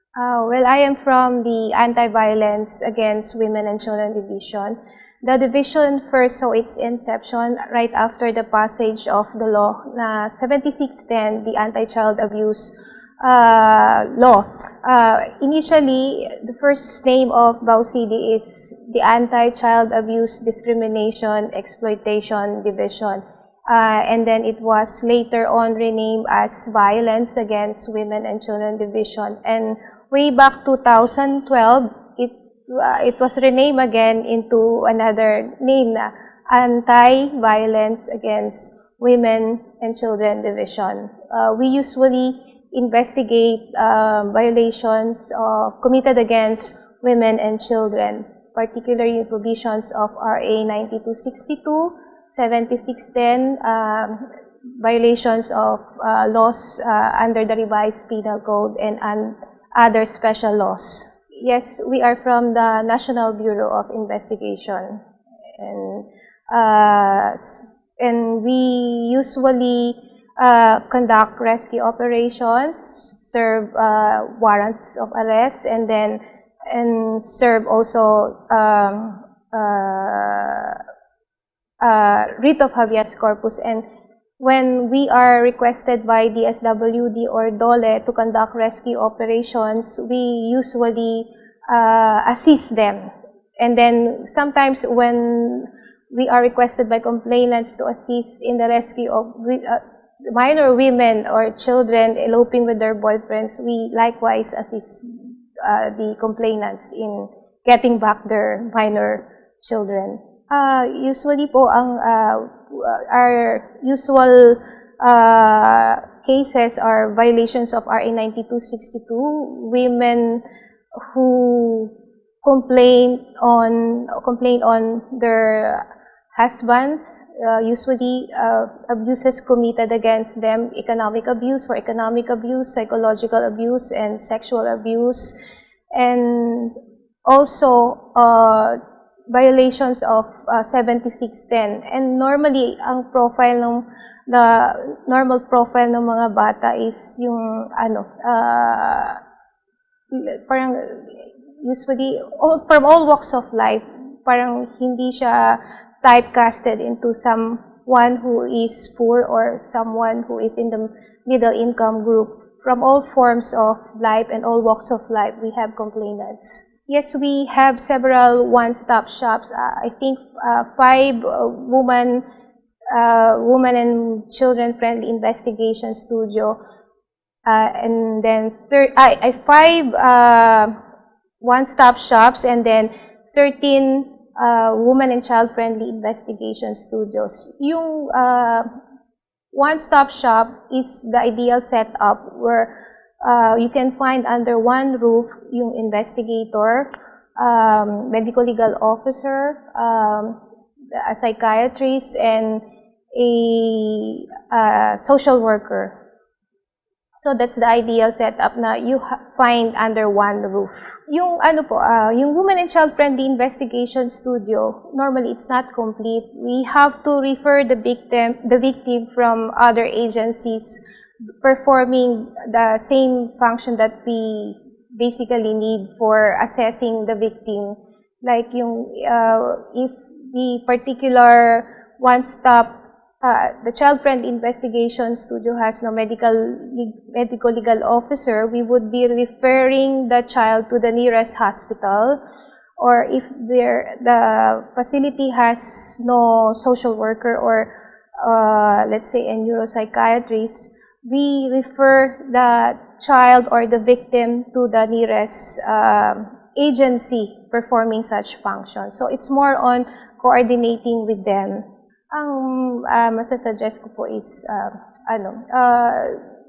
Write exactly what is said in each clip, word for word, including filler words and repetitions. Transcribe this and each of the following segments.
Uh, well, I am from the Anti-Violence Against Women and Children Division. The division first saw its inception right after the passage of the law na seventy-six ten, the Anti-Child Abuse uh, Law. Uh, initially, the first name of B A U C D is the Anti-Child Abuse Discrimination Exploitation Division. Uh, and then it was later on renamed as Violence Against Women and Children Division. And way back two thousand twelve, it uh, it was renamed again into another name na Anti-Violence Against Women and Children Division. Uh, we usually investigate uh, violations of, committed against women and children, particularly provisions of R A ninety-two sixty-two, seventy-six ten, um, violations of uh, laws uh, under the revised penal code and, and other special laws. Yes, we are from the National Bureau of Investigation, and uh, and we usually uh, conduct rescue operations, serve uh, warrants of arrest, and then and serve also um, uh, uh, writ of habeas corpus. And when we are requested by D S W D or DOLE to conduct rescue operations, we usually uh, assist them. And then sometimes when we are requested by complainants to assist in the rescue of uh, minor women or children eloping with their boyfriends, we likewise assist uh, the complainants in getting back their minor children. Uh, usually po, ang uh, our usual uh, cases are violations of R A ninety-two sixty-two, women who complain on complain on their husbands, uh, usually uh, abuses committed against them, economic abuse for economic abuse, psychological abuse, and sexual abuse, and also uh, violations of uh, seventy-six ten. And normally, ang profile ng the normal profile ng mga bata is yung ano, uh, parang usually all, from all walks of life, parang hindi siya typecasted into someone who is poor or someone who is in the middle income group. From all forms of life and all walks of life, we have complainants. Yes, we have several one-stop shops. Uh, I think uh, five uh, woman, uh, woman and children-friendly investigation studio, uh, and then thir I, I five uh, one-stop shops, and then thirteen uh, woman and child-friendly investigation studios. Yung uh, one-stop shop is the ideal setup where Uh, you can find under one roof yung investigator, um, medical legal officer, um, a psychiatrist, and a uh, social worker. So that's the ideal setup na you find under one roof. Yung ano po, uh, yung woman and child friendly investigation studio, normally it's not complete. We have to refer the victim, the victim from other agencies performing the same function that we basically need for assessing the victim. Like yung, uh, if the particular one-stop, uh, the child-friendly investigation studio has no medical, medical legal officer, we would be referring the child to the nearest hospital. Or if there, the facility has no social worker or, uh, let's say, a neuropsychiatrist, we refer the child or the victim to the nearest um, agency performing such functions. So it's more on coordinating with them. Ang uh, masasuggest ko po is, uh, ano, uh,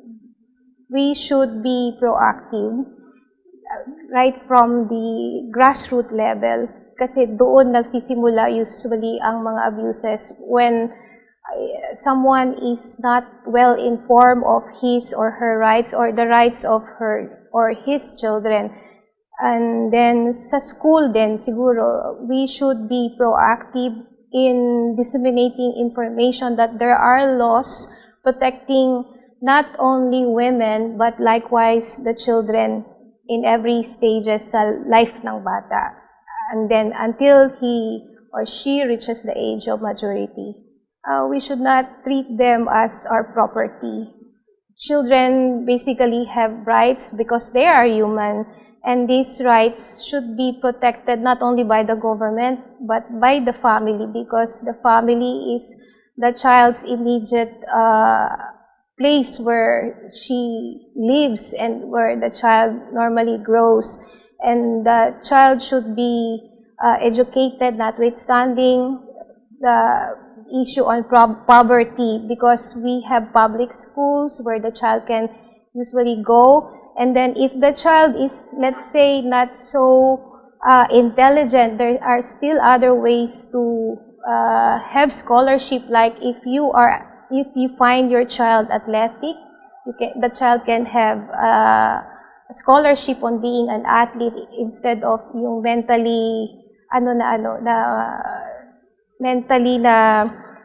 we should be proactive uh, right from the grassroots level. Kasi doon nagsisimula usually ang mga abuses when someone is not well informed of his or her rights or the rights of her or his children. And then sa school din siguro, we should be proactive in disseminating information that there are laws protecting not only women but likewise the children in every stages sa life ng bata. And then until he or she reaches the age of maturity, uh, we should not treat them as our property. Children basically have rights because they are human, and these rights should be protected not only by the government but by the family, because the family is the child's immediate uh, place where she lives and where the child normally grows. And the child should be uh, educated, notwithstanding the issue on poverty, because we have public schools where the child can usually go. And then if the child is, let's say, not so uh, intelligent, there are still other ways to uh, have scholarship. Like if you are, if you find your child athletic, you can, the child can have uh, a scholarship on being an athlete instead of yung mentally, ano na ano, na mentally na,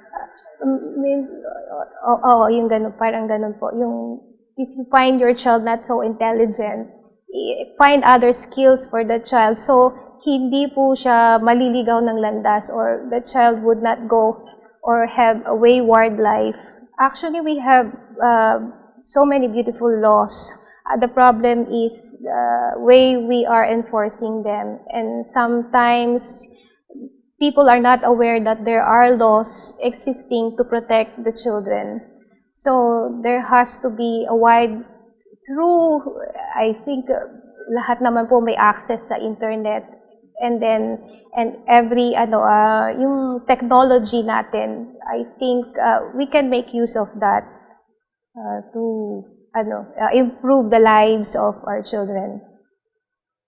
oo, oh, oh, yung ganun, parang ganun po. Yung, if you find your child not so intelligent, find other skills for the child. So, hindi po siya maliligaw ng landas, or the child would not go or have a wayward life. Actually, we have uh, so many beautiful laws. Uh, the problem is the way we are enforcing them. And sometimes, people are not aware that there are laws existing to protect the children. So there has to be a wide, through, I think, uh, lahat naman po may access sa internet. And then, and every, ano, uh, yung technology natin, I think uh, we can make use of that uh, to, ano, uh, improve the lives of our children.